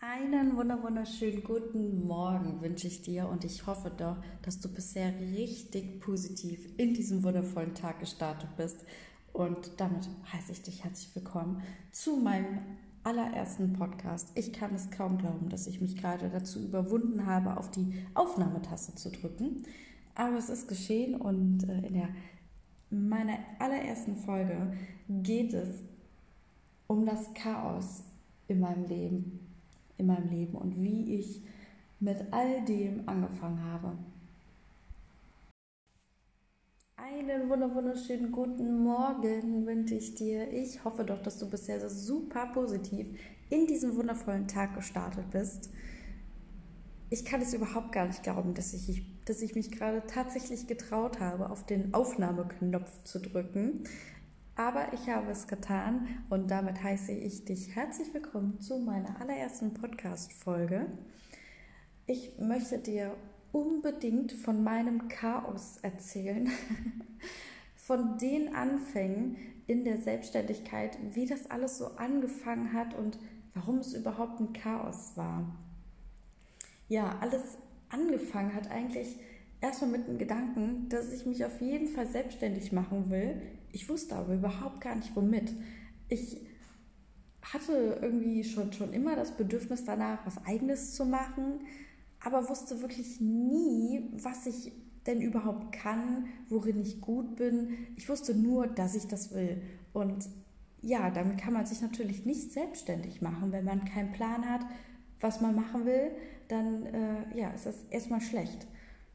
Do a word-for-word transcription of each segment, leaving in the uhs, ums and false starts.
Einen wunder wunderschönen guten Morgen wünsche ich dir und ich hoffe doch, dass du bisher richtig positiv in diesem wundervollen Tag gestartet bist. Und damit heiße ich dich herzlich willkommen zu meinem allerersten Podcast. Ich kann es kaum glauben, dass ich mich gerade dazu überwunden habe, auf die Aufnahmetaste zu drücken. Aber es ist geschehen und in der, meiner allerersten Folge geht es um das Chaos in meinem Leben. in meinem Leben und wie ich mit all dem angefangen habe. Einen wunderschönen guten Morgen wünsche ich dir. Ich hoffe doch, dass du bisher super positiv in diesen wundervollen Tag gestartet bist. Ich kann es überhaupt gar nicht glauben, dass ich, dass ich mich gerade tatsächlich getraut habe, auf den Aufnahmeknopf zu drücken. Aber ich habe es getan und damit heiße ich dich herzlich willkommen zu meiner allerersten Podcast-Folge. Ich möchte dir unbedingt von meinem Chaos erzählen, von den Anfängen in der Selbstständigkeit, wie das alles so angefangen hat und warum es überhaupt ein Chaos war. Ja, alles angefangen hat eigentlich erstmal mit dem Gedanken, dass ich mich auf jeden Fall selbstständig machen will. Ich wusste aber überhaupt gar nicht, womit. Ich hatte irgendwie schon, schon immer das Bedürfnis danach, was Eigenes zu machen, aber wusste wirklich nie, was ich denn überhaupt kann, worin ich gut bin. Ich wusste nur, dass ich das will. Und ja, damit kann man sich natürlich nicht selbstständig machen, wenn man keinen Plan hat, was man machen will, dann äh, ja, ist das erstmal schlecht.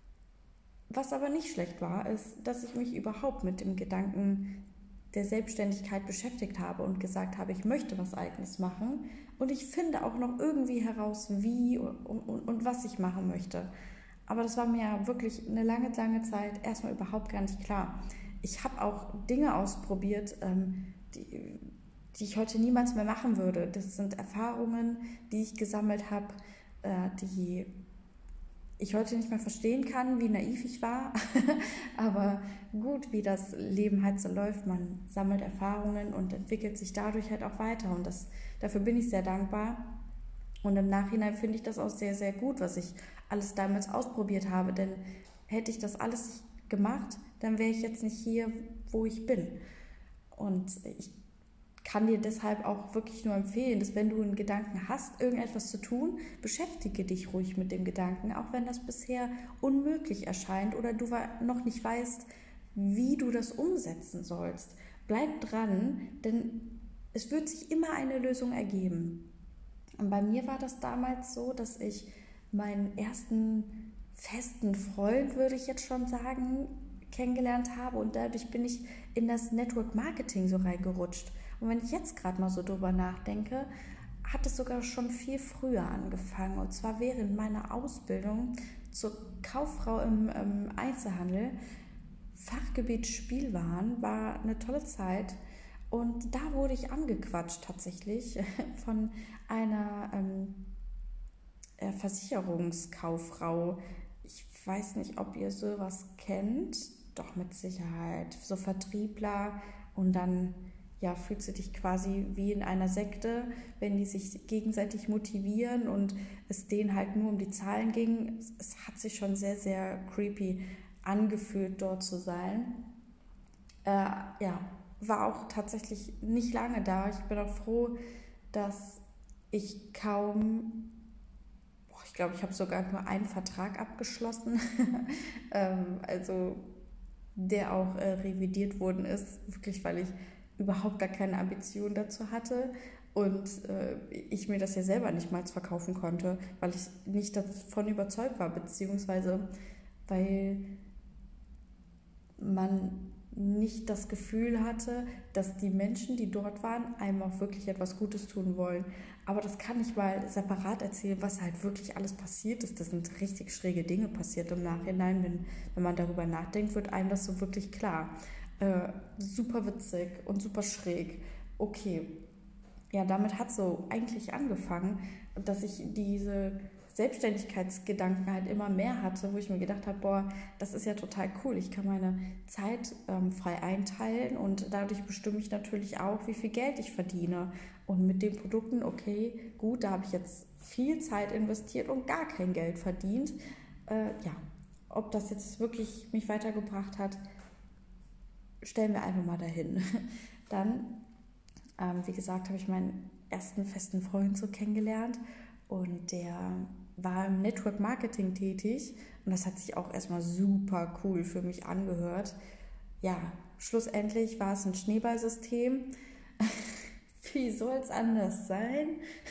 Was aber nicht schlecht war, ist, dass ich mich überhaupt mit dem Gedanken der Selbstständigkeit beschäftigt habe und gesagt habe, ich möchte was Eigenes machen und ich finde auch noch irgendwie heraus, wie und, und, und was ich machen möchte. Aber das war mir wirklich eine lange, lange Zeit erstmal überhaupt gar nicht klar. Ich habe auch Dinge ausprobiert, ähm, die, die ich heute niemals mehr machen würde. Das sind Erfahrungen, die ich gesammelt habe, äh, die ich heute nicht mehr verstehen kann, wie naiv ich war, aber gut, wie das Leben halt so läuft, man sammelt Erfahrungen und entwickelt sich dadurch halt auch weiter und das, dafür bin ich sehr dankbar und im Nachhinein finde ich das auch sehr, sehr gut, was ich alles damals ausprobiert habe, denn hätte ich das alles nicht gemacht, dann wäre ich jetzt nicht hier, wo ich bin und ich kann dir deshalb auch wirklich nur empfehlen, dass wenn du einen Gedanken hast, irgendetwas zu tun, beschäftige dich ruhig mit dem Gedanken, auch wenn das bisher unmöglich erscheint oder du noch nicht weißt, wie du das umsetzen sollst. Bleib dran, denn es wird sich immer eine Lösung ergeben. Und bei mir war das damals so, dass ich meinen ersten festen Freund, würde ich jetzt schon sagen, kennengelernt habe und dadurch bin ich in das Network Marketing so reingerutscht. Und wenn ich jetzt gerade mal so drüber nachdenke, hat es sogar schon viel früher angefangen. Und zwar während meiner Ausbildung zur Kauffrau im, im Einzelhandel. Fachgebiet Spielwaren war eine tolle Zeit. Und da wurde ich angequatscht tatsächlich von einer ähm, Versicherungskauffrau. Ich weiß nicht, ob ihr sowas kennt. Doch mit Sicherheit. So Vertriebler und dann ja, fühlst du dich quasi wie in einer Sekte, wenn die sich gegenseitig motivieren und es denen halt nur um die Zahlen ging. Es hat sich schon sehr, sehr creepy angefühlt, dort zu sein. Äh, ja, war auch tatsächlich nicht lange da. Ich bin auch froh, dass ich kaum, boah, ich glaube, ich habe sogar nur einen Vertrag abgeschlossen, ähm, also der auch äh, revidiert worden ist, wirklich, weil ich überhaupt gar keine Ambition dazu hatte und äh, ich mir das ja selber nicht mal verkaufen konnte, weil ich nicht davon überzeugt war, beziehungsweise weil man nicht das Gefühl hatte, dass die Menschen, die dort waren, einem auch wirklich etwas Gutes tun wollen. Aber das kann ich mal separat erzählen, was halt wirklich alles passiert ist. Das sind richtig schräge Dinge passiert im Nachhinein. Wenn, wenn man darüber nachdenkt, wird einem das so wirklich klar. Äh, super witzig und super schräg. Okay, ja, damit hat so eigentlich angefangen, dass ich diese Selbstständigkeitsgedanken halt immer mehr hatte, wo ich mir gedacht habe, boah, das ist ja total cool. Ich kann meine Zeit ähm, frei einteilen und dadurch bestimme ich natürlich auch, wie viel Geld ich verdiene. Und mit den Produkten, okay, gut, da habe ich jetzt viel Zeit investiert und gar kein Geld verdient. Äh, ja, ob das jetzt wirklich mich weitergebracht hat, stellen wir einfach mal dahin. Dann, ähm, wie gesagt, habe ich meinen ersten festen Freund so kennengelernt und der war im Network Marketing tätig und das hat sich auch erstmal super cool für mich angehört. Ja, schlussendlich war es ein Schneeballsystem. Wie soll es anders sein?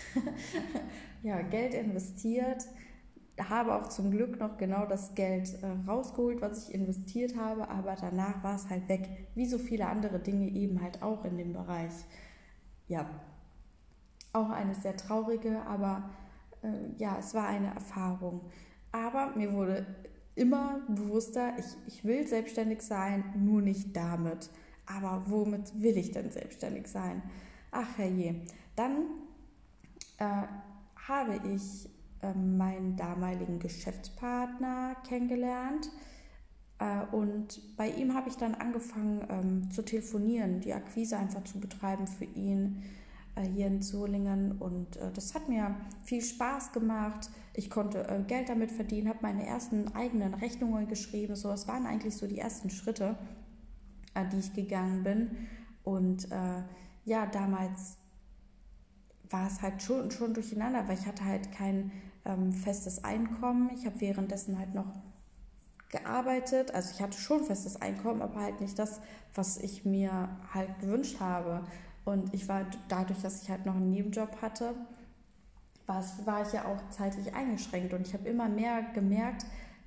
Ja, Geld investiert, habe auch zum Glück noch genau das Geld äh, rausgeholt, was ich investiert habe, aber danach war es halt weg, wie so viele andere Dinge eben halt auch in dem Bereich. Ja, auch eine sehr traurige, aber äh, ja, es war eine Erfahrung. Aber mir wurde immer bewusster, ich, ich will selbstständig sein, nur nicht damit. Aber womit will ich denn selbstständig sein? Ach herrje, dann äh, habe ich äh, meinen damaligen Geschäftspartner kennengelernt äh, und bei ihm habe ich dann angefangen ähm, zu telefonieren, die Akquise einfach zu betreiben für ihn äh, hier in Solingen und äh, das hat mir viel Spaß gemacht. Ich konnte äh, Geld damit verdienen, habe meine ersten eigenen Rechnungen geschrieben, so, es waren eigentlich so die ersten Schritte, äh, die ich gegangen bin und äh, ja, damals war es halt schon, schon durcheinander, weil ich hatte halt kein ähm, festes Einkommen. Ich habe währenddessen halt noch gearbeitet. Also ich hatte schon festes Einkommen, aber halt nicht das, was ich mir halt gewünscht habe. Und ich war dadurch, dass ich halt noch einen Nebenjob hatte, war, es, war ich ja auch zeitlich eingeschränkt. Und ich habe immer mehr gemerkt,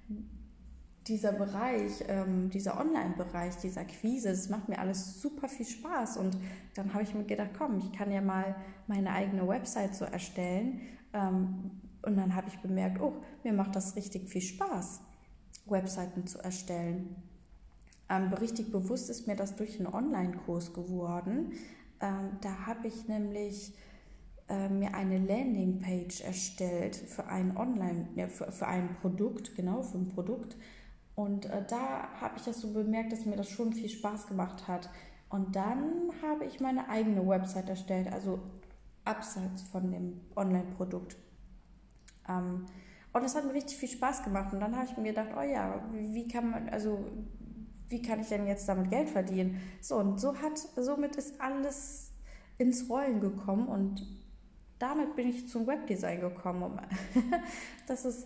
dieser Bereich, ähm, dieser Online-Bereich, dieser Akquise, das macht mir alles super viel Spaß und dann habe ich mir gedacht, komm, ich kann ja mal meine eigene Website so erstellen ähm, und dann habe ich bemerkt, oh, mir macht das richtig viel Spaß, Webseiten zu erstellen. Ähm, richtig bewusst ist mir das durch einen Online-Kurs geworden. Ähm, da habe ich nämlich äh, mir eine Landingpage erstellt für ein Online, ja, für, für ein Produkt, genau, für ein Produkt. Und äh, da habe ich das so bemerkt, dass mir das schon viel Spaß gemacht hat. Und dann habe ich meine eigene Website erstellt, also abseits von dem Online-Produkt. Ähm, und das hat mir richtig viel Spaß gemacht. Und dann habe ich mir gedacht, oh ja, wie, wie kann man, also wie kann ich denn jetzt damit Geld verdienen? So, und so hat, somit ist alles ins Rollen gekommen und damit bin ich zum Webdesign gekommen. Das ist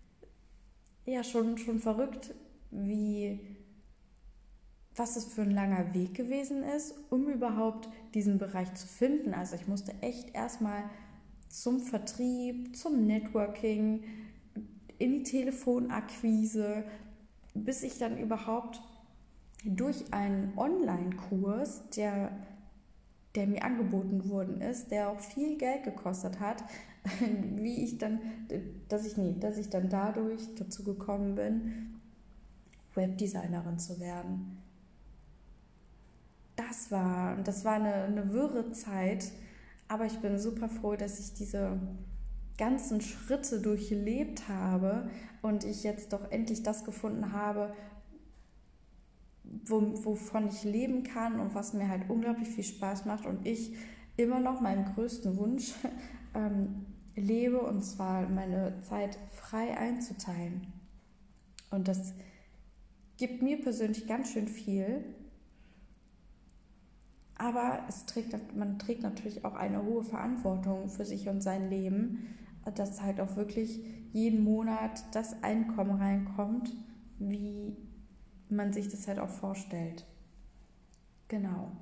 ja schon, schon verrückt, wie, was es für ein langer Weg gewesen ist, um überhaupt diesen Bereich zu finden. Also ich musste echt erstmal zum Vertrieb, zum Networking, in die Telefonakquise, bis ich dann überhaupt durch einen Online-Kurs, der, der mir angeboten worden ist, der auch viel Geld gekostet hat, wie ich dann, dass ich nee, dass ich dann dadurch dazu gekommen bin, Webdesignerin zu werden. Das war, das war eine, eine wirre Zeit, aber ich bin super froh, dass ich diese ganzen Schritte durchlebt habe und ich jetzt doch endlich das gefunden habe, wo, wovon ich leben kann und was mir halt unglaublich viel Spaß macht und ich immer noch meinen größten Wunsch ähm, lebe, und zwar meine Zeit frei einzuteilen. Und das gibt mir persönlich ganz schön viel, aber es trägt, man trägt natürlich auch eine hohe Verantwortung für sich und sein Leben, dass halt auch wirklich jeden Monat das Einkommen reinkommt, wie man sich das halt auch vorstellt. Genau.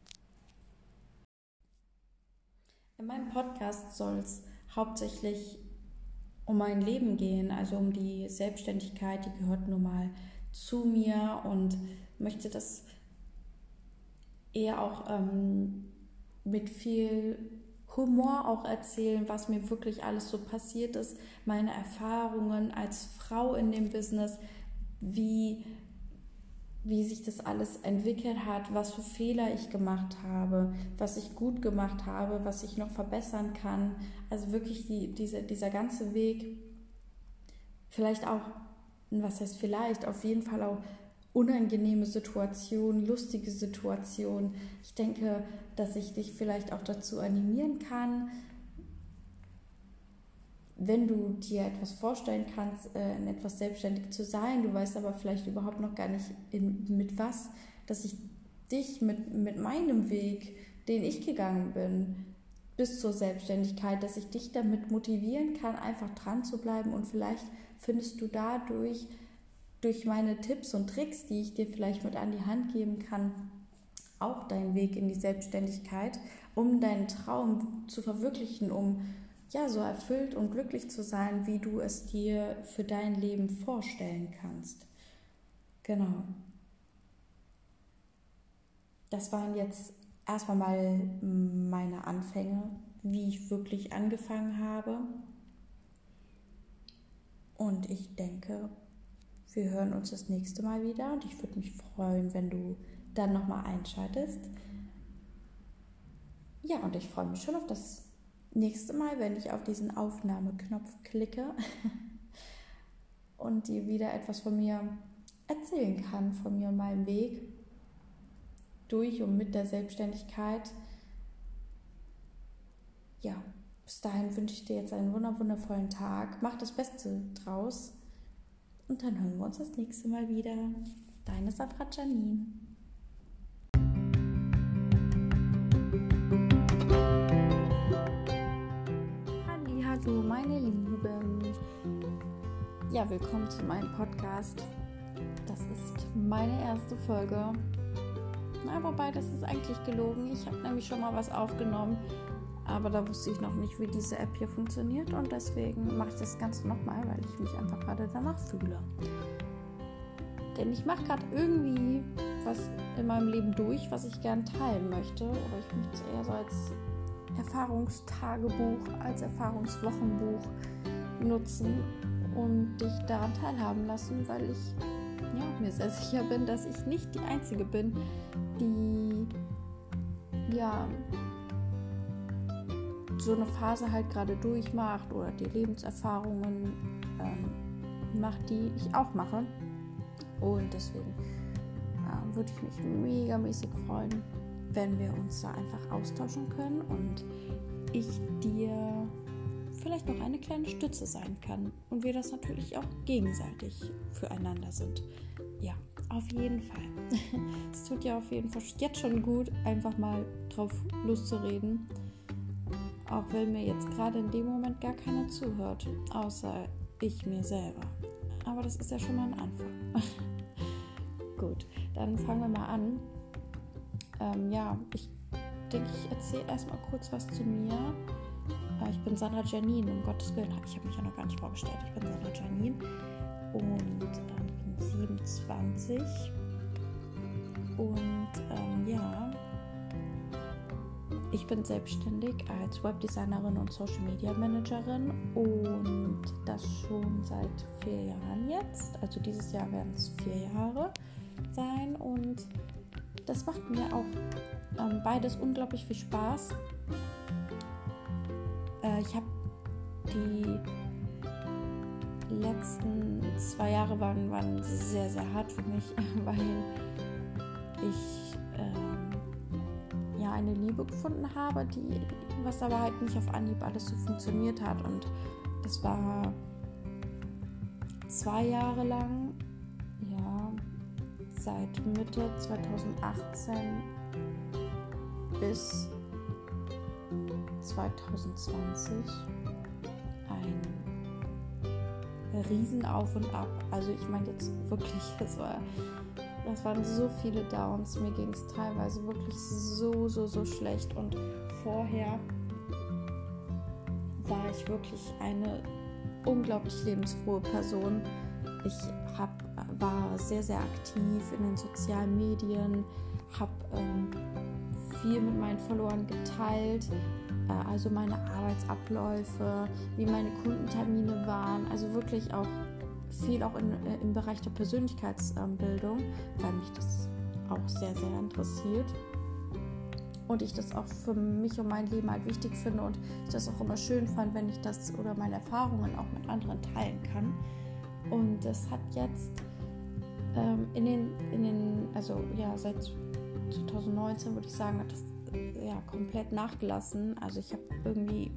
In meinem Podcast soll es hauptsächlich um mein Leben gehen, also um die Selbstständigkeit, die gehört nun mal zu mir und möchte das eher auch ähm, mit viel Humor auch erzählen, was mir wirklich alles so passiert ist, meine Erfahrungen als Frau in dem Business, wie, wie sich das alles entwickelt hat, was für Fehler ich gemacht habe, was ich gut gemacht habe, was ich noch verbessern kann. Also wirklich die, diese, dieser ganze Weg vielleicht auch, was heißt vielleicht, auf jeden Fall auch unangenehme Situationen, lustige Situationen. Ich denke, dass ich dich vielleicht auch dazu animieren kann, wenn du dir etwas vorstellen kannst, in etwas selbstständig zu sein, du weißt aber vielleicht überhaupt noch gar nicht in, mit was, dass ich dich mit, mit meinem Weg, den ich gegangen bin, bis zur Selbstständigkeit, dass ich dich damit motivieren kann, einfach dran zu bleiben und vielleicht findest du dadurch, durch meine Tipps und Tricks, die ich dir vielleicht mit an die Hand geben kann, auch deinen Weg in die Selbstständigkeit, um deinen Traum zu verwirklichen, um ja so erfüllt und glücklich zu sein, wie du es dir für dein Leben vorstellen kannst. Genau. Das waren jetzt erstmal mal meine Anfänge, wie ich wirklich angefangen habe. Und ich denke, wir hören uns das nächste Mal wieder und ich würde mich freuen, wenn du dann nochmal einschaltest. Ja, und ich freue mich schon auf das nächste Mal, wenn ich auf diesen Aufnahmeknopf klicke und dir wieder etwas von mir erzählen kann, von mir und meinem Weg durch und mit der Selbstständigkeit. Ja, bis dahin wünsche ich dir jetzt einen wundervollen Tag. Mach das Beste draus. Und dann hören wir uns das nächste Mal wieder. Deine Sandra Janine. Hallihallo, meine Lieben. Ja, willkommen zu meinem Podcast. Das ist meine erste Folge. Na, wobei, das ist eigentlich gelogen. Ich habe nämlich schon mal was aufgenommen, aber da wusste ich noch nicht, wie diese App hier funktioniert und deswegen mache ich das Ganze nochmal, weil ich mich einfach gerade danach fühle. Denn ich mache gerade irgendwie was in meinem Leben durch, was ich gern teilen möchte, oder ich möchte es eher so als Erfahrungstagebuch, als Erfahrungswochenbuch nutzen und dich daran teilhaben lassen, weil ich ja, mir sehr sicher bin, dass ich nicht die Einzige bin, die ja so eine Phase halt gerade durchmacht oder die Lebenserfahrungen ähm, macht, die ich auch mache. Und deswegen äh, würde ich mich megamäßig freuen, wenn wir uns da einfach austauschen können und ich dir vielleicht noch eine kleine Stütze sein kann und wir das natürlich auch gegenseitig füreinander sind. Ja, auf jeden Fall. Es tut ja auf jeden Fall jetzt schon gut, einfach mal drauf loszureden. Auch wenn mir jetzt gerade in dem Moment gar keiner zuhört, außer ich mir selber. Aber das ist ja schon mal ein Anfang. Gut, dann fangen wir mal an. Ähm, ja, ich denke, ich erzähle erstmal kurz was zu mir. Äh, ich bin Sandra Janine, um Gottes Willen. Ich habe mich ja noch gar nicht vorgestellt. Ich bin Sandra Janine und ähm, ich bin siebenundzwanzig. Und ähm, ja, ich bin selbstständig als Webdesignerin und Social Media Managerin und das schon seit vier Jahren jetzt. Also dieses Jahr werden es vier Jahre sein und das macht mir auch ähm, beides unglaublich viel Spaß. Äh, ich habe die letzten zwei Jahre waren, waren sehr, sehr hart für mich, weil ich ähm, ja eine Liebe gefunden habe, die was aber halt nicht auf Anhieb alles so funktioniert hat. Und das war zwei Jahre lang, ja, seit Mitte zweitausendachtzehn bis zweitausendzwanzig ein riesen Auf und Ab. Also ich meine jetzt wirklich, das war, das waren so viele Downs. Mir ging es teilweise wirklich so, so, so schlecht. Und vorher war ich wirklich eine unglaublich lebensfrohe Person. Ich hab, war sehr, sehr aktiv in den sozialen Medien, habe ähm, viel mit meinen Followern geteilt, äh, also meine Arbeitsabläufe, wie meine Kundentermine waren, also wirklich auch viel auch in, äh, im Bereich der Persönlichkeitsbildung, weil mich das auch sehr, sehr interessiert und ich das auch für mich und mein Leben halt wichtig finde und ich das auch immer schön fand, wenn ich das oder meine Erfahrungen auch mit anderen teilen kann. Und das hat jetzt ähm, in den, in den, also ja, seit zwanzig neunzehn würde ich sagen, hat das ja komplett nachgelassen. Also ich habe irgendwie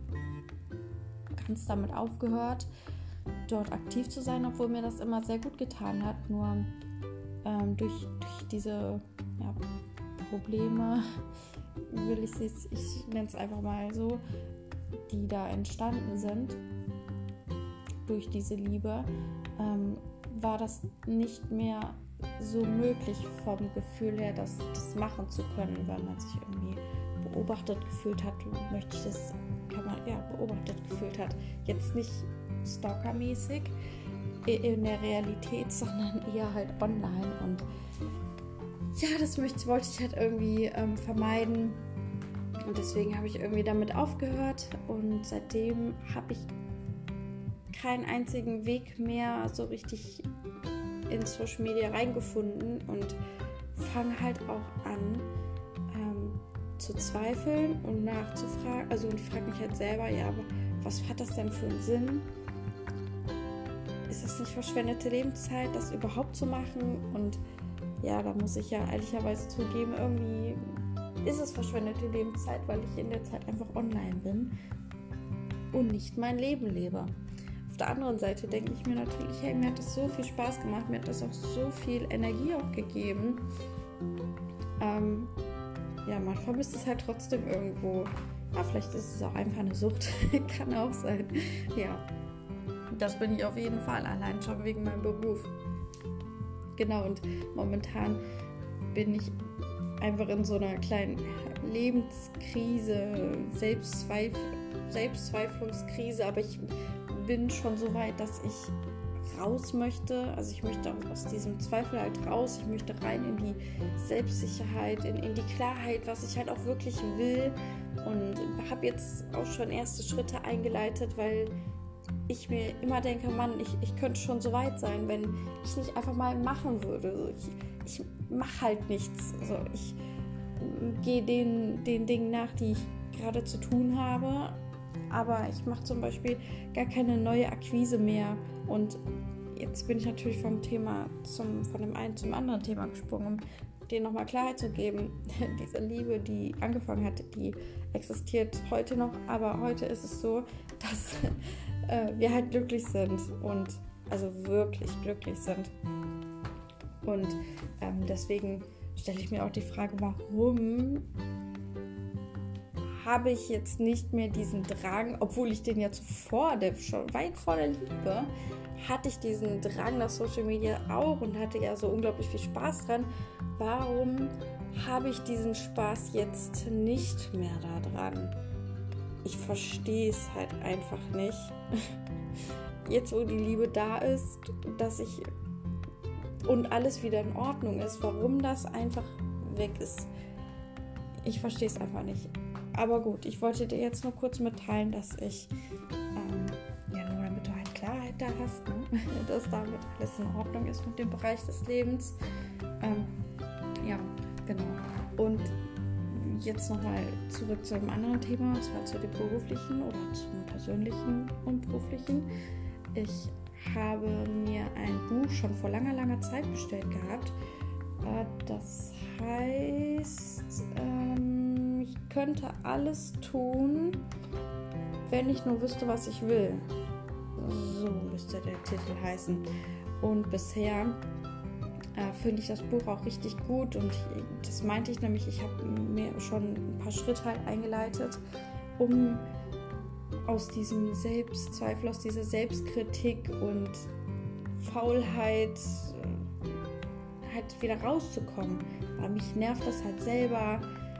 ganz damit aufgehört, dort aktiv zu sein, obwohl mir das immer sehr gut getan hat. Nur ähm, durch, durch diese ja, Probleme, will ich es, ich nenne es einfach mal so, die da entstanden sind, durch diese Liebe, ähm, war das nicht mehr so möglich vom Gefühl her, das, das machen zu können, weil man sich irgendwie beobachtet gefühlt hat, möchte ich das, kann man, ja, beobachtet gefühlt hat. Jetzt nicht stalkermäßig in der Realität, sondern eher halt online. Und ja, das möchte, wollte ich halt irgendwie ähm, vermeiden. Und deswegen habe ich irgendwie damit aufgehört. Und seitdem habe ich keinen einzigen Weg mehr so richtig in Social Media reingefunden und fange halt auch an ähm, zu zweifeln und nachzufragen. Also und frage mich halt selber, ja, aber was hat das denn für einen Sinn? Ist das nicht verschwendete Lebenszeit, das überhaupt zu machen? Und ja, da muss ich ja ehrlicherweise zugeben, irgendwie ist es verschwendete Lebenszeit, weil ich in der Zeit einfach online bin und nicht mein Leben lebe. Auf der anderen Seite denke ich mir natürlich, hey, mir hat das so viel Spaß gemacht, mir hat das auch so viel Energie auch gegeben. Ähm, ja, man vermisst es halt trotzdem irgendwo. Ja, vielleicht ist es auch einfach eine Sucht, kann auch sein. Ja, das bin ich auf jeden Fall, allein schon wegen meinem Beruf. Genau, und momentan bin ich einfach in so einer kleinen Lebenskrise, Selbstzweif- Selbstzweiflungskrise, aber ich bin schon so weit, dass ich raus möchte. Also ich möchte aus diesem Zweifel halt raus. Ich möchte rein in die Selbstsicherheit, in, in die Klarheit, was ich halt auch wirklich will. Und habe jetzt auch schon erste Schritte eingeleitet, weil ich mir immer denke, Mann, ich, ich könnte schon so weit sein, wenn ich nicht einfach mal machen würde. Ich, ich mache halt nichts. Also ich gehe den, den Dingen nach, die ich gerade zu tun habe. Aber ich mache zum Beispiel gar keine neue Akquise mehr. Und jetzt bin ich natürlich vom Thema zum, von dem einen zum anderen Thema gesprungen, um denen nochmal Klarheit zu geben. Diese Liebe, die angefangen hat, die existiert heute noch. Aber heute ist es so, dass äh, wir halt glücklich sind. Und also wirklich glücklich sind. Und ähm, deswegen stelle ich mir auch die Frage, warum habe ich jetzt nicht mehr diesen Drang, obwohl ich den ja zuvor, der schon weit vor der Liebe, hatte ich diesen Drang nach Social Media auch und hatte ja so unglaublich viel Spaß dran. Warum habe ich diesen Spaß jetzt nicht mehr daran? Ich verstehe es halt einfach nicht. Jetzt, wo die Liebe da ist, dass ich und alles wieder in Ordnung ist, warum das einfach weg ist. Ich verstehe es einfach nicht. Aber gut, ich wollte dir jetzt nur kurz mitteilen, dass ich, ähm, ja nur damit du halt Klarheit da hast, ne? Dass damit alles in Ordnung ist mit dem Bereich des Lebens. Ähm, ja, genau. Und jetzt nochmal zurück zu einem anderen Thema, und zwar zu dem beruflichen oder zum persönlichen und beruflichen. Ich habe mir ein Buch schon vor langer, langer Zeit bestellt gehabt. Äh, das heißt, ähm, ich könnte alles tun, wenn ich nur wüsste, was ich will. So müsste der Titel heißen. Und bisher äh, finde ich das Buch auch richtig gut. Und ich, das meinte ich nämlich, ich habe mir schon ein paar Schritte halt eingeleitet, um aus diesem Selbstzweifel, aus dieser Selbstkritik und Faulheit äh, halt wieder rauszukommen. Aber mich nervt das halt selber,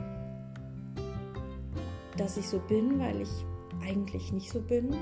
dass ich so bin, weil ich eigentlich nicht so bin.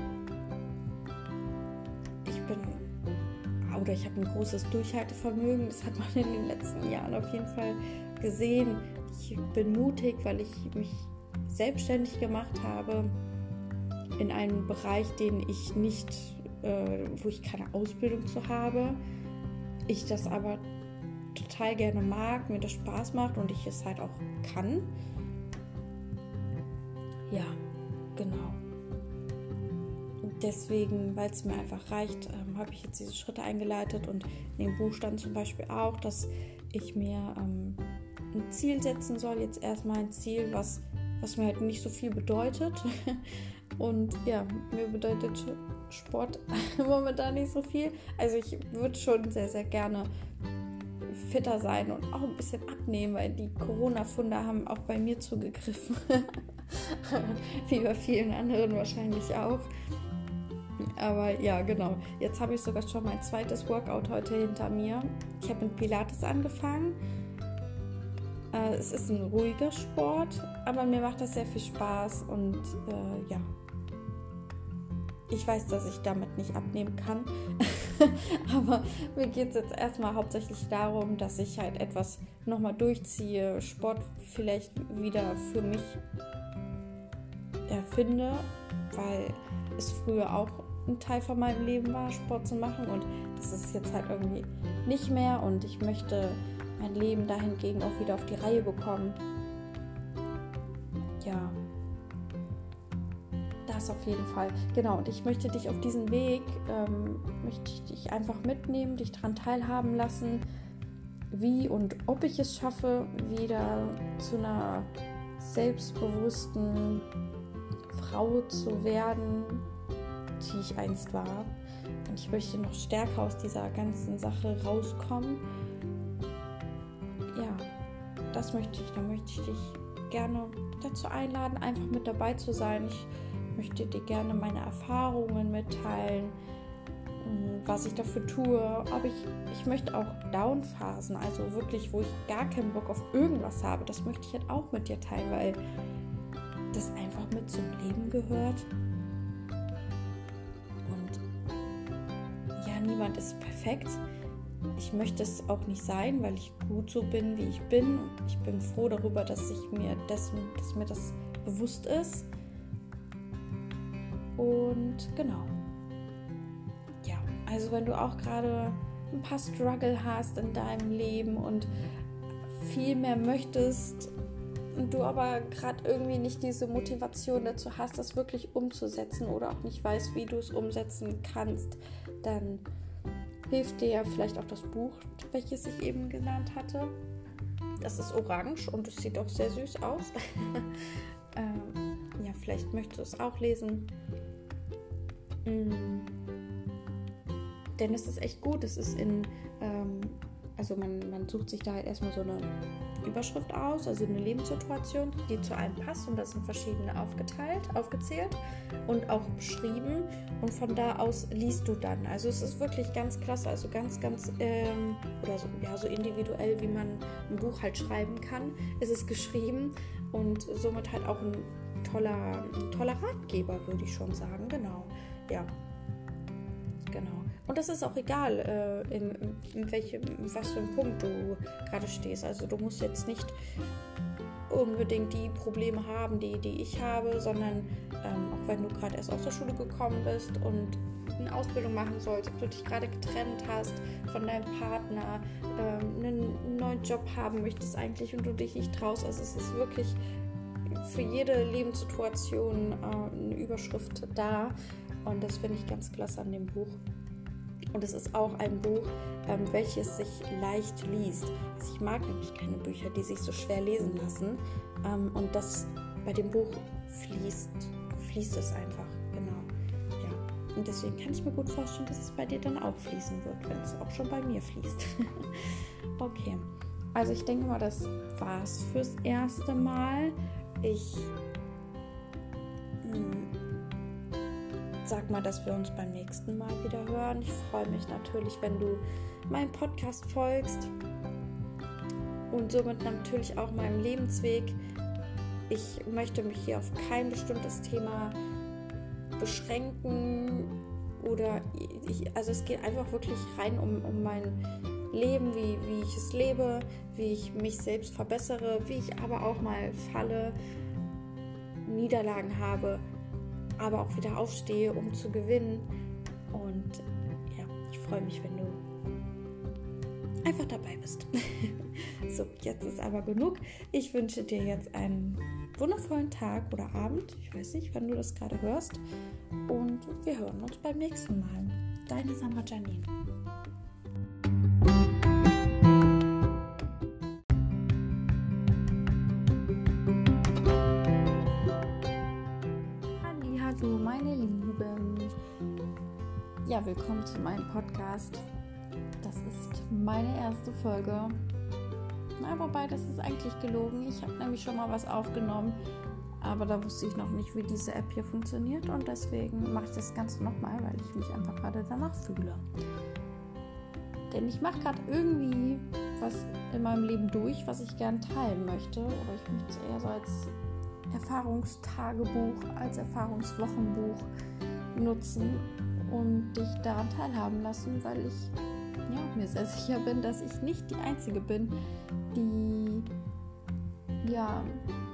Ich bin, oder ich habe ein großes Durchhaltevermögen, das hat man in den letzten Jahren auf jeden Fall gesehen. Ich bin mutig, weil ich mich selbstständig gemacht habe in einem Bereich, den ich nicht, äh, wo ich keine Ausbildung zu habe. Ich das aber total gerne mag, mir das Spaß macht und ich es halt auch kann. Ja, genau. deswegen, weil es mir einfach reicht, ähm, habe ich jetzt diese Schritte eingeleitet und in dem Buch stand zum Beispiel auch, dass ich mir ähm, ein Ziel setzen soll, jetzt erstmal ein Ziel, was, was mir halt nicht so viel bedeutet. Und ja, mir bedeutet Sport momentan nicht so viel. Also ich würde schon sehr, sehr gerne fitter sein und auch ein bisschen abnehmen, weil die Corona-Funde haben auch bei mir zugegriffen. Wie bei vielen anderen wahrscheinlich auch. Aber ja, genau. Jetzt habe ich sogar schon mein zweites Workout heute hinter mir. Ich habe mit Pilates angefangen. Äh, es ist ein ruhiger Sport, aber mir macht das sehr viel Spaß und äh, ja. Ich weiß, dass ich damit nicht abnehmen kann, aber mir geht es jetzt erstmal hauptsächlich darum, dass ich halt etwas nochmal durchziehe, Sport vielleicht wieder für mich erfinde, weil es früher auch ein Teil von meinem Leben war, Sport zu machen und das ist jetzt halt irgendwie nicht mehr und ich möchte mein Leben dahingegen auch wieder auf die Reihe bekommen. Ja. Das auf jeden Fall. Genau, und ich möchte dich auf diesen Weg, ähm, möchte ich dich einfach mitnehmen, dich daran teilhaben lassen, wie und ob ich es schaffe, wieder zu einer selbstbewussten Frau zu werden, die ich einst war. Und ich möchte noch stärker aus dieser ganzen Sache rauskommen. Ja, das möchte ich. Da möchte ich dich gerne dazu einladen, einfach mit dabei zu sein. Ich möchte dir gerne meine Erfahrungen mitteilen, was ich dafür tue, aber ich, ich möchte auch Downphasen, also wirklich, wo ich gar keinen Bock auf irgendwas habe, das möchte ich halt auch mit dir teilen, weil das einfach mit zum Leben gehört. Und ja, niemand ist perfekt. Ich möchte es auch nicht sein, weil ich gut so bin, wie ich bin. Und ich bin froh darüber, dass ich mir dessen, dass mir das bewusst ist. Und genau. Ja, also wenn du auch gerade ein paar Struggle hast in deinem Leben und viel mehr möchtest und du aber gerade irgendwie nicht diese Motivation dazu hast, das wirklich umzusetzen oder auch nicht weißt, wie du es umsetzen kannst, dann hilft dir ja vielleicht auch das Buch, welches ich eben genannt hatte. Das ist orange und es sieht auch sehr süß aus. ähm, ja, vielleicht möchtest du es auch lesen. Mm. Denn es ist echt gut. Es ist in, ähm, also man, man sucht sich da halt erstmal so eine Überschrift aus, also eine Lebenssituation, die zu einem passt und da sind verschiedene aufgeteilt, aufgezählt und auch beschrieben und von da aus liest du dann. Also es ist wirklich ganz klasse, also ganz, ganz ähm, oder so, ja, so individuell, wie man ein Buch halt schreiben kann. Es ist geschrieben und somit halt auch ein toller, ein toller Ratgeber, würde ich schon sagen, genau, ja. Genau. Und das ist auch egal, äh, in, in welchem, in was für einem Punkt du gerade stehst. Also du musst jetzt nicht unbedingt die Probleme haben, die, die ich habe, sondern ähm, auch wenn du gerade erst aus der Schule gekommen bist und eine Ausbildung machen sollst, ob du dich gerade getrennt hast von deinem Partner, ähm, einen neuen Job haben möchtest eigentlich und du dich nicht traust. Also es ist wirklich für jede Lebenssituation äh, eine Überschrift da. Und das finde ich ganz klasse an dem Buch. Und es ist auch ein Buch, ähm, welches sich leicht liest. Also ich mag nämlich keine Bücher, die sich so schwer lesen lassen. Ähm, und das bei dem Buch fließt, fließt es einfach, genau. Ja. Und deswegen kann ich mir gut vorstellen, dass es bei dir dann auch fließen wird, wenn es auch schon bei mir fließt. Okay, also ich denke mal, das war's fürs erste Mal. Ich mh, sag mal, dass wir uns beim nächsten Mal wieder hören. Ich freue mich natürlich, wenn du meinem Podcast folgst und somit natürlich auch meinem Lebensweg. Ich möchte mich hier auf kein bestimmtes Thema beschränken oder ich, also es geht einfach wirklich rein um, um mein Leben, wie, wie ich es lebe, wie ich mich selbst verbessere, wie ich aber auch mal falle, Niederlagen habe, aber auch wieder aufstehe, um zu gewinnen. Und ja, ich freue mich, wenn du einfach dabei bist. So, jetzt ist aber genug. Ich wünsche dir jetzt einen wundervollen Tag oder Abend. Ich weiß nicht, wann du das gerade hörst. Und wir hören uns beim nächsten Mal. Deine Sandra Janine. Hallo meine Lieben. Ja, willkommen zu meinem Podcast. Das ist meine erste Folge. Na, wobei, das ist eigentlich gelogen. Ich habe nämlich schon mal was aufgenommen, aber da wusste ich noch nicht, wie diese App hier funktioniert und deswegen mache ich das Ganze nochmal, weil ich mich einfach gerade danach fühle. Denn ich mache gerade irgendwie was in meinem Leben durch, was ich gern teilen möchte, oder ich möchte es eher so als Erfahrungstagebuch, als Erfahrungswochenbuch nutzen und dich daran teilhaben lassen, weil ich ja, mir sehr sicher bin, dass ich nicht die Einzige bin, die ja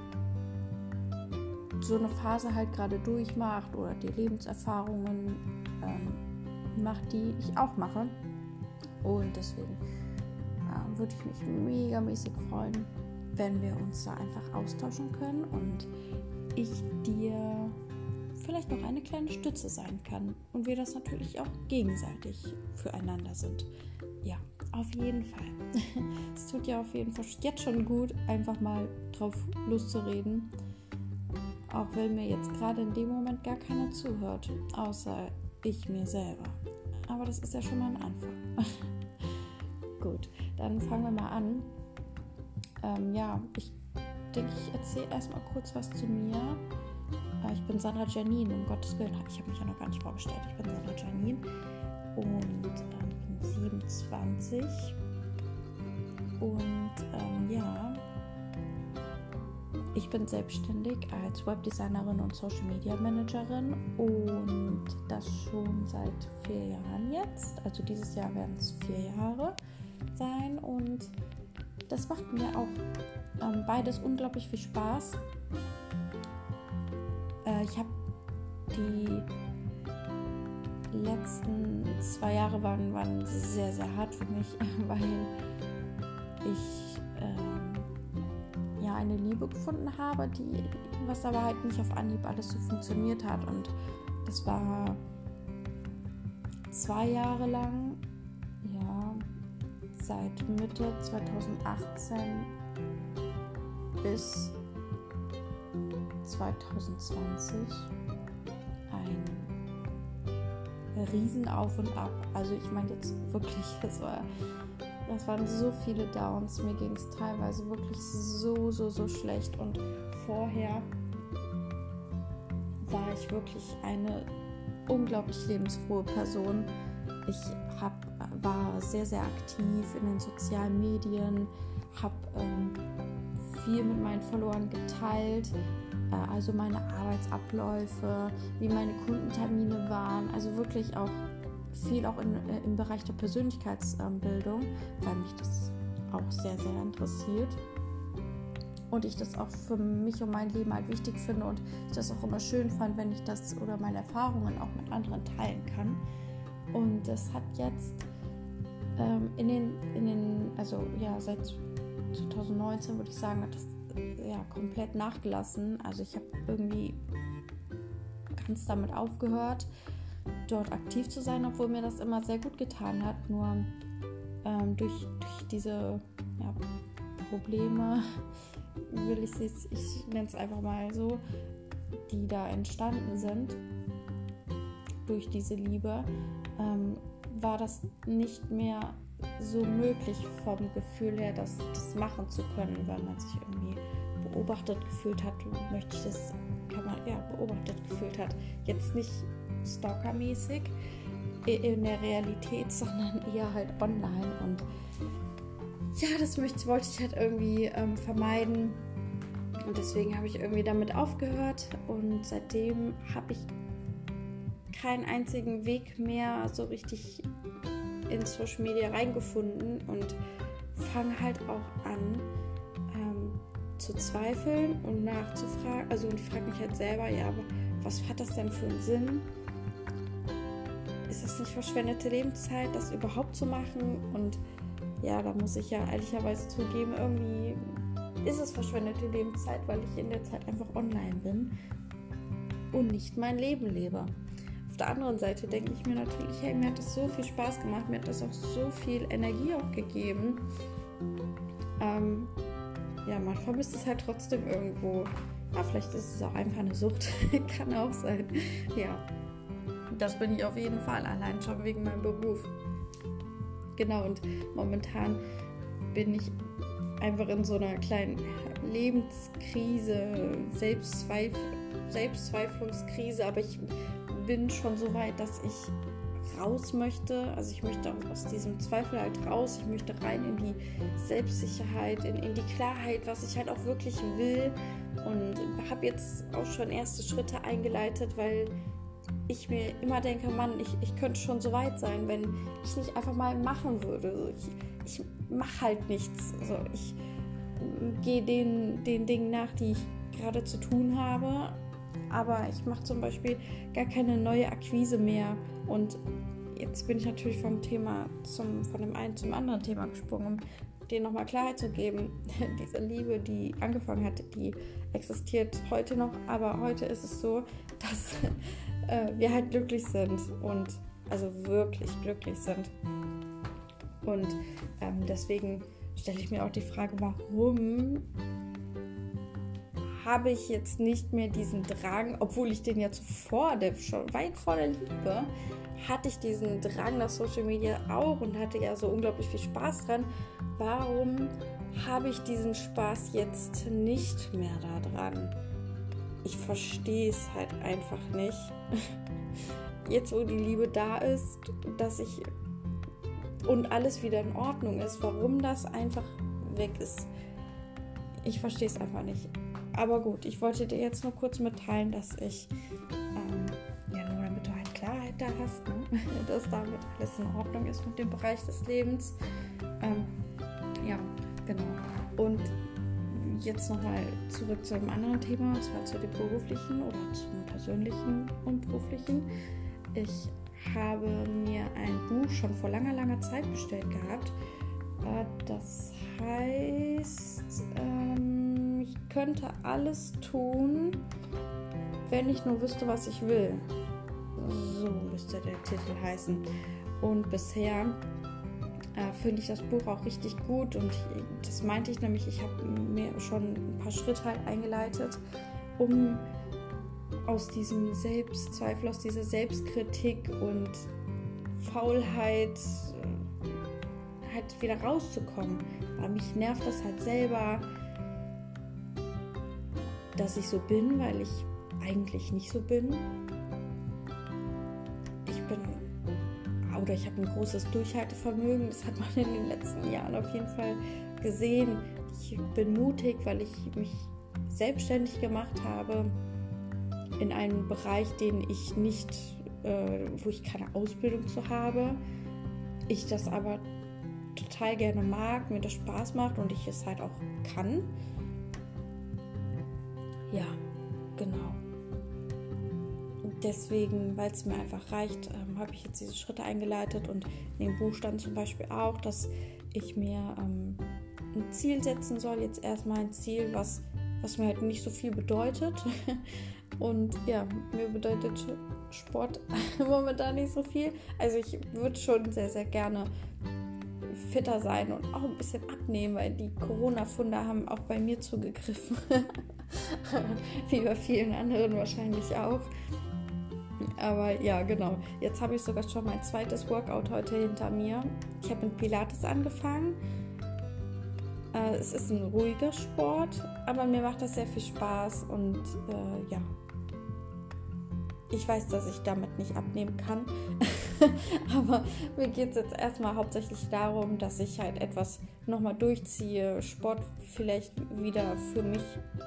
so eine Phase halt gerade durchmacht oder die Lebenserfahrungen ähm, macht, die ich auch mache. Und deswegen äh, würde ich mich megamäßig freuen, wenn wir uns da einfach austauschen können und ich dir vielleicht noch eine kleine Stütze sein kann und wir das natürlich auch gegenseitig füreinander sind. Ja, auf jeden Fall. Es tut ja auf jeden Fall jetzt schon gut, einfach mal drauf loszureden, auch wenn mir jetzt gerade in dem Moment gar keiner zuhört, außer ich mir selber. Aber das ist ja schon mal ein Anfang. Gut, dann fangen wir mal an. Ähm, ja, ich denke, ich erzähle erstmal kurz was zu mir. Ich bin Sandra Janine, um Gottes Willen. Ich habe mich ja noch gar nicht vorgestellt. Ich bin Sandra Janine und ähm, bin siebenundzwanzig. Und ähm, ja, ich bin selbstständig als Webdesignerin und Social Media Managerin und das schon seit vier Jahren jetzt. Also dieses Jahr werden es vier Jahre sein und das macht mir auch ähm, beides unglaublich viel Spaß. Ich habe die letzten zwei Jahre waren, waren sehr, sehr hart für mich, weil ich ähm, ja eine Liebe gefunden habe, die was aber halt nicht auf Anhieb alles so funktioniert hat. Und das war zwei Jahre lang, ja, seit Mitte zwanzig achtzehn bis zwanzig zwanzig ein riesen Auf und Ab. Also ich meine jetzt wirklich, das war, das waren so viele Downs. Mir ging es teilweise wirklich so, so, so schlecht. Und vorher war ich wirklich eine unglaublich lebensfrohe Person. Ich hab, war sehr, sehr aktiv in den sozialen Medien, habe ähm, viel mit meinen Followern geteilt, also meine Arbeitsabläufe, wie meine Kundentermine waren, also wirklich auch viel auch in, im Bereich der Persönlichkeitsbildung, weil mich das auch sehr, sehr interessiert und ich das auch für mich und mein Leben halt wichtig finde und ich das auch immer schön fand, wenn ich das oder meine Erfahrungen auch mit anderen teilen kann. Und das hat jetzt ähm, in den, in den, also ja, seit zwanzig neunzehn würde ich sagen, hat das ja komplett nachgelassen. Also ich habe irgendwie ganz damit aufgehört, dort aktiv zu sein, obwohl mir das immer sehr gut getan hat. Nur ähm, durch, durch diese ja, Probleme, will ich es, ich nenne es einfach mal so, die da entstanden sind, durch diese Liebe, ähm, war das nicht mehr so möglich vom Gefühl her, das, das machen zu können, weil man sich irgendwie beobachtet gefühlt hat, möchte ich das, kann man, ja, beobachtet gefühlt hat. Jetzt nicht stalkermäßig in der Realität, sondern eher halt online und ja, das möchte, wollte ich halt irgendwie ähm, vermeiden und deswegen habe ich irgendwie damit aufgehört und seitdem habe ich keinen einzigen Weg mehr so richtig in Social Media reingefunden und fange halt auch an ähm, zu zweifeln und nachzufragen, also und frage mich halt selber, ja, aber was hat das denn für einen Sinn? Ist das nicht verschwendete Lebenszeit, das überhaupt zu machen? Und ja, da muss ich ja ehrlicherweise zugeben, irgendwie ist es verschwendete Lebenszeit, weil ich in der Zeit einfach online bin und nicht mein Leben lebe. Auf der anderen Seite denke ich mir natürlich, hey, mir hat das so viel Spaß gemacht, mir hat das auch so viel Energie auch gegeben. Ähm, ja, man vermisst es halt trotzdem irgendwo. Ja, vielleicht ist es auch einfach eine Sucht, kann auch sein. Ja, das bin ich auf jeden Fall, allein schon wegen meinem Beruf. Genau, und momentan bin ich einfach in so einer kleinen Lebenskrise, Selbstzweif- Selbstzweiflungskrise, aber ich bin schon so weit, dass ich raus möchte, also ich möchte aus diesem Zweifel halt raus, ich möchte rein in die Selbstsicherheit, in, in die Klarheit, was ich halt auch wirklich will, und habe jetzt auch schon erste Schritte eingeleitet, weil ich mir immer denke, Mann, ich, ich könnte schon so weit sein, wenn ich nicht einfach mal machen würde. Ich, ich mache halt nichts. Also ich gehe den, den Dingen nach, die ich gerade zu tun habe, aber ich mache zum Beispiel gar keine neue Akquise mehr. Und jetzt bin ich natürlich vom Thema zum, von dem einen zum anderen Thema gesprungen, um denen nochmal Klarheit zu geben. Diese Liebe, die angefangen hat, die existiert heute noch, aber heute ist es so, dass äh, wir halt glücklich sind und also wirklich glücklich sind. Und ähm, deswegen stelle ich mir auch die Frage, warum habe ich jetzt nicht mehr diesen Drang, obwohl ich den ja zuvor, der schon weit vor der Liebe, hatte ich diesen Drang nach Social Media auch und hatte ja so unglaublich viel Spaß dran. Warum habe ich diesen Spaß jetzt nicht mehr daran? Ich verstehe es halt einfach nicht. Jetzt, wo die Liebe da ist, dass ich und alles wieder in Ordnung ist, warum das einfach weg ist. Ich verstehe es einfach nicht. Aber gut, ich wollte dir jetzt nur kurz mitteilen, dass ich, ähm, ja, nur damit du halt Klarheit da hast, ne? Dass damit alles in Ordnung ist mit dem Bereich des Lebens. Ähm, ja, genau. Und jetzt nochmal zurück zu einem anderen Thema, und zwar zu dem beruflichen oder zum persönlichen und beruflichen. Ich habe mir ein Buch schon vor langer, langer Zeit bestellt gehabt. Das heißt, ähm, ich könnte alles tun, wenn ich nur wüsste, was ich will. So müsste der Titel heißen. Und bisher äh, finde ich das Buch auch richtig gut. Und das meinte ich nämlich, ich habe mir schon ein paar Schritte halt eingeleitet, um aus diesem Selbstzweifel, aus dieser Selbstkritik und Faulheit halt wieder rauszukommen. Weil mich nervt das halt selber, dass ich so bin, weil ich eigentlich nicht so bin. Ich bin, oder ich habe ein großes Durchhaltevermögen, das hat man in den letzten Jahren auf jeden Fall gesehen. Ich bin mutig, weil ich mich selbstständig gemacht habe in einem Bereich, den ich nicht, äh, wo ich keine Ausbildung zu habe. Ich das aber total gerne mag, mir das Spaß macht und ich es halt auch kann. Ja, genau. Deswegen, weil es mir einfach reicht, ähm, habe ich jetzt diese Schritte eingeleitet, und in dem Buch stand zum Beispiel auch, dass ich mir ähm, ein Ziel setzen soll, jetzt erstmal ein Ziel, was, was mir halt nicht so viel bedeutet. Und ja, mir bedeutet Sport momentan nicht so viel. Also ich würde schon sehr, sehr gerne fitter sein und auch ein bisschen abnehmen, weil die Corona-Funde haben auch bei mir zugegriffen. Wie bei vielen anderen wahrscheinlich auch. Aber ja, genau. Jetzt habe ich sogar schon mein zweites Workout heute hinter mir. Ich habe mit Pilates angefangen. Äh, es ist ein ruhiger Sport, aber mir macht das sehr viel Spaß und äh, ja. Ich weiß, dass ich damit nicht abnehmen kann, aber mir geht es jetzt erstmal hauptsächlich darum, dass ich halt etwas nochmal durchziehe, Sport vielleicht wieder für mich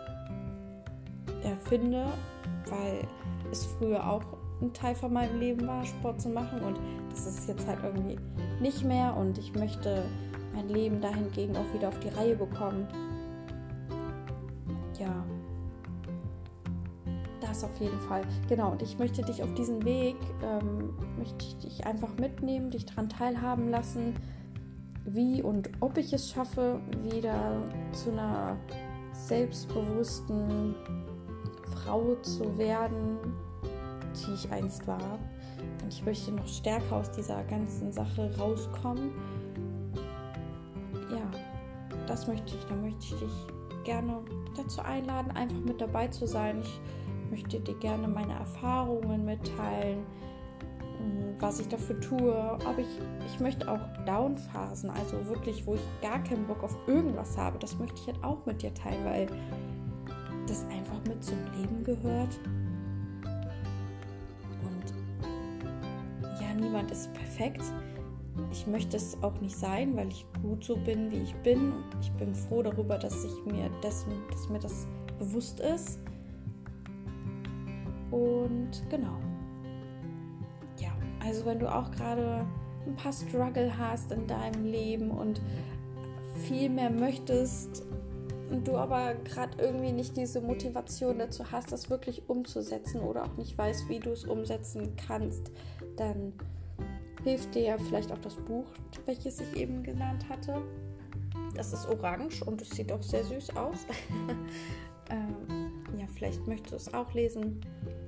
erfinde, weil es früher auch ein Teil von meinem Leben war, Sport zu machen, und das ist jetzt halt irgendwie nicht mehr, und ich möchte mein Leben dahingegen auch wieder auf die Reihe bekommen. Ja. Das auf jeden Fall. Genau, und ich möchte dich auf diesen Weg, ähm, möchte ich dich einfach mitnehmen, dich daran teilhaben lassen, wie und ob ich es schaffe, wieder zu einer selbstbewussten Frau zu werden, die ich einst war. Und ich möchte noch stärker aus dieser ganzen Sache rauskommen. Ja, das möchte ich. Da möchte ich dich gerne dazu einladen, einfach mit dabei zu sein. Ich möchte dir gerne meine Erfahrungen mitteilen, was ich dafür tue. Aber ich, ich möchte auch Downphasen, also wirklich, wo ich gar keinen Bock auf irgendwas habe, das möchte ich halt auch mit dir teilen, weil das einfach mit zum Leben gehört. Und ja, niemand ist perfekt. Ich möchte es auch nicht sein, weil ich gut so bin, wie ich bin. Und ich bin froh darüber, dass ich mir dessen, dass mir das bewusst ist. Und genau. Ja, also wenn du auch gerade ein paar Struggle hast in deinem Leben und viel mehr möchtest und du aber gerade irgendwie nicht diese Motivation dazu hast, das wirklich umzusetzen oder auch nicht weißt, wie du es umsetzen kannst, dann hilft dir ja vielleicht auch das Buch, welches ich eben genannt hatte. Das ist orange und es sieht auch sehr süß aus. ähm, ja, vielleicht möchtest du es auch lesen.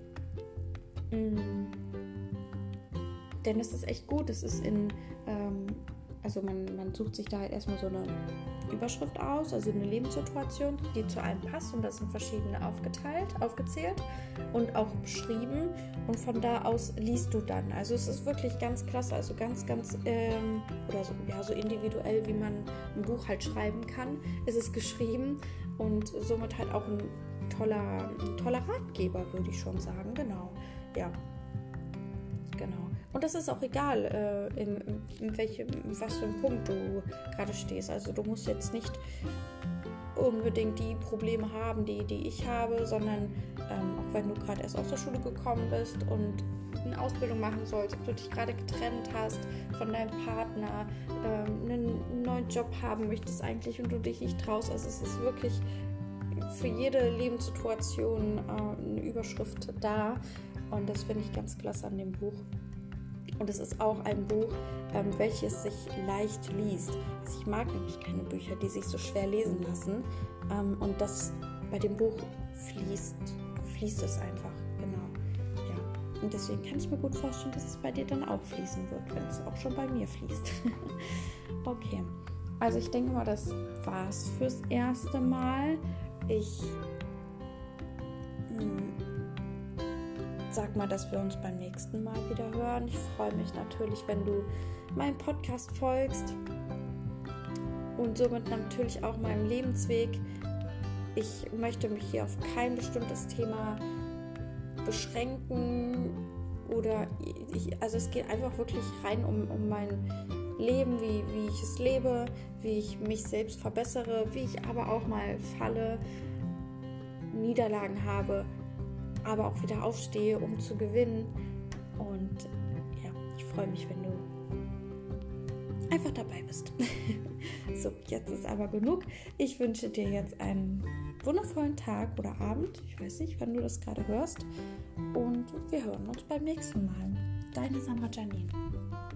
Mm. Denn es ist echt gut. Es ist in, ähm, also man, man sucht sich da halt erstmal so eine Überschrift aus, also eine Lebenssituation, die zu einem passt, und da sind verschiedene aufgeteilt, aufgezählt und auch beschrieben, und von da aus liest du dann. Also es ist wirklich ganz klasse, also ganz, ganz ähm, oder so, ja, so individuell, wie man ein Buch halt schreiben kann. Es ist geschrieben und somit halt auch ein toller, ein toller Ratgeber, würde ich schon sagen. Genau, ja. Genau. Und das ist auch egal, äh, in, in welchem, in was für einem Punkt du gerade stehst. Also du musst jetzt nicht unbedingt die Probleme haben, die, die ich habe, sondern ähm, auch wenn du gerade erst aus der Schule gekommen bist und eine Ausbildung machen sollst, ob du dich gerade getrennt hast von deinem Partner, ähm, einen neuen Job haben möchtest eigentlich und du dich nicht traust. Also es ist wirklich für jede Lebenssituation äh, eine Überschrift da. Und das finde ich ganz klasse an dem Buch. Und es ist auch ein Buch, ähm, welches sich leicht liest. Also ich mag nämlich keine Bücher, die sich so schwer lesen lassen. Ähm, und das bei dem Buch fließt, fließt es einfach, genau. Ja. Und deswegen kann ich mir gut vorstellen, dass es bei dir dann auch fließen wird, wenn es auch schon bei mir fließt. Okay. Also ich denke mal, das war's fürs erste Mal. Ich sag mal, dass wir uns beim nächsten Mal wieder hören. Ich freue mich natürlich, wenn du meinem Podcast folgst und somit natürlich auch meinem Lebensweg. Ich möchte mich hier auf kein bestimmtes Thema beschränken oder ich, also es geht einfach wirklich rein um, um mein Leben, wie, wie ich es lebe, wie ich mich selbst verbessere, wie ich aber auch mal falle, Niederlagen habe, aber auch wieder aufstehe, um zu gewinnen. Und ja, ich freue mich, wenn du einfach dabei bist. So, jetzt ist aber genug. Ich wünsche dir jetzt einen wundervollen Tag oder Abend. Ich weiß nicht, wann du das gerade hörst. Und wir hören uns beim nächsten Mal. Deine Sandra Janine.